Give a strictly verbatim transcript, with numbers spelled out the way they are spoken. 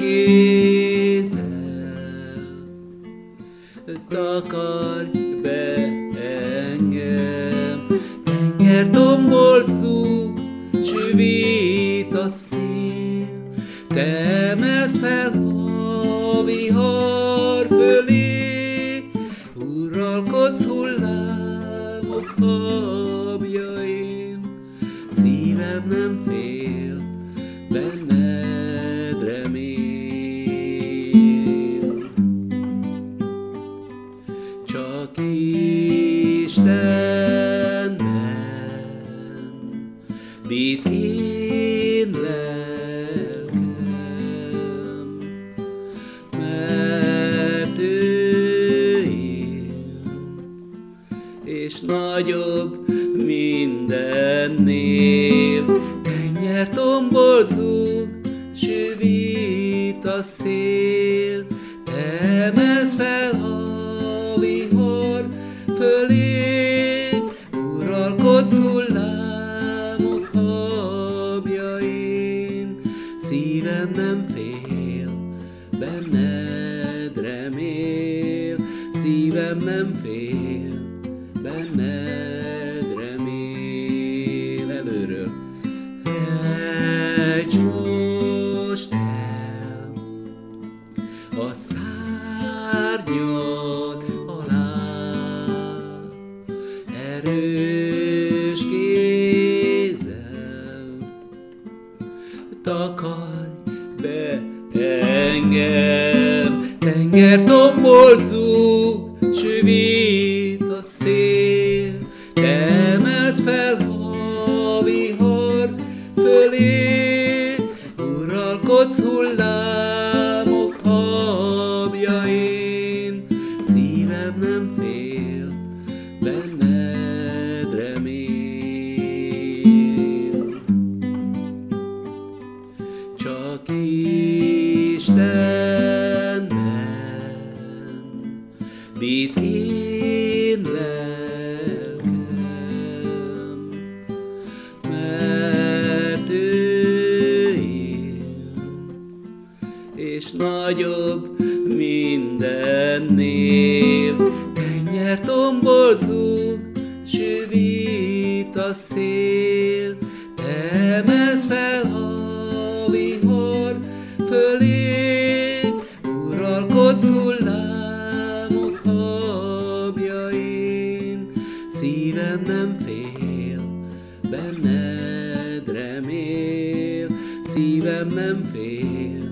kézzel takarj be engem. Tenger tombolzó, csüvít a szél, te emelsz fel a vihar fölé, uralkodsz hullámok habjain, szívem nem fél, benned remél. Csak Istenben bíz én lelkem, mert ő él, és nagyobb mindennél. Tenger tombolzó, csüvít a szél, te emelsz fel a vihar fölé, uralkodsz hullámok habjain, szívem nem fél, benned remél, szívem nem fél, benned remél. Előről. Ejts most el a szárnyad alá, erős kézzel takarj be engem. Tenger tombolzó, csüvít a szél, te emelsz fel a vihar fölé, uralkodsz hullámok habjain, szívem nem fél, benned remél. Csak Istenben bíz én lelkem, mert ő él, és nagyobb mindennél. Tenger tombolzó, csüvít a szél, te emelsz fel a vihar fölé, uralkodsz hullámok habjain, szívem nem fél, benned remél, szívem nem fél,